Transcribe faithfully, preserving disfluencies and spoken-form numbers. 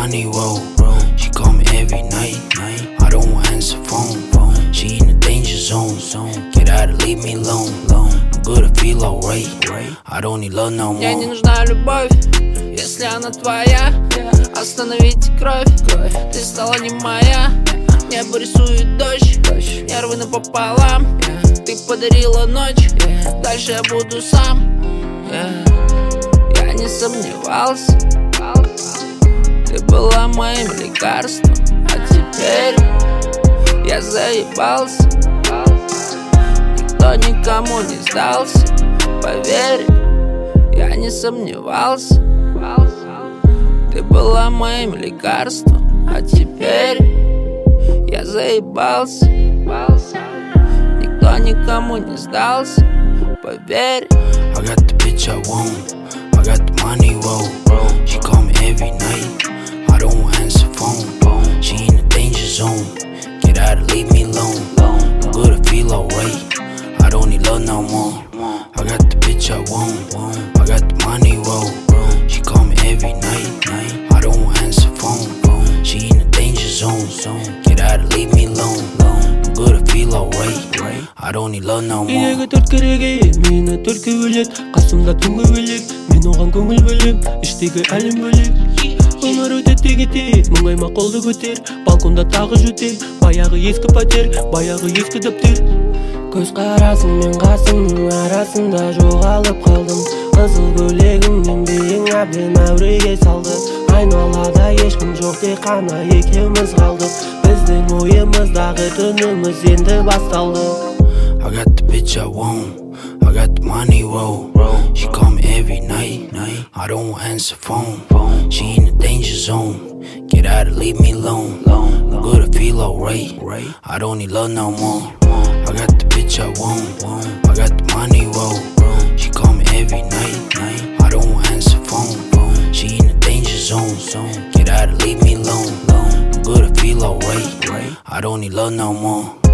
money roll. She call me every night. I don't want answer phone. She in the danger zone. Get out and leave me alone. I'm good, I feel alright. I don't need love no more. Мне не нужна любовь, если она твоя. Остановите кровь, ты стала не моя. Небо рисует дождь, нервы напополам. Ты подарила ночь, дальше я буду сам. Я не сомневался, ты была моим лекарством. А теперь я заебался. Никто никому не сдался, поверь, я не сомневался. Ты была моим лекарством, а теперь я заебался. Никто никому не сдался, поверь. I got the bitch I want, I got the money roll. She call me every night, I don't want answer phone. She in the danger zone, get out and leave me alone. I'm good, I feel alright, I don't need love no more. I got the bitch I want, I got the money roll. She call me every night, I don't want answer phone. She in the danger zone, get out and leave me alone. I'm good, I feel alright, I don't need love no more. Үйдегі төрт кереге мені төртке бөлет. Қасымда түнгі бөлек, мен оған көңіл бөлем. Іштегі әлем бөлек. Өмір өтеді де кетер, мұңайма қолды көтер. Балконда тағы жөтел, баяғы ескі пәтер, баяғы ескі дәптер. Көз қарасың мен қасыңның арасында жоғалып қалдым. Қызыл көйлегіңнен биің әбден әуреге салды. Айналада ешкім жоқ, тек қана екеуміз қалдық. Біздің ойымыздағы түніміз енді басталды. I got the bitch I want, I got the money roll. She call me every night, I don't want answer phone. She in the danger zone, get out and leave me alone. I'm good, I feel alright, I don't need love no more. I got the bitch I want, I got the money roll. She call me every night, I don't want answer phone. She in the danger zone, get out and leave me alone. I'm good, I feel alright, I don't need love no more.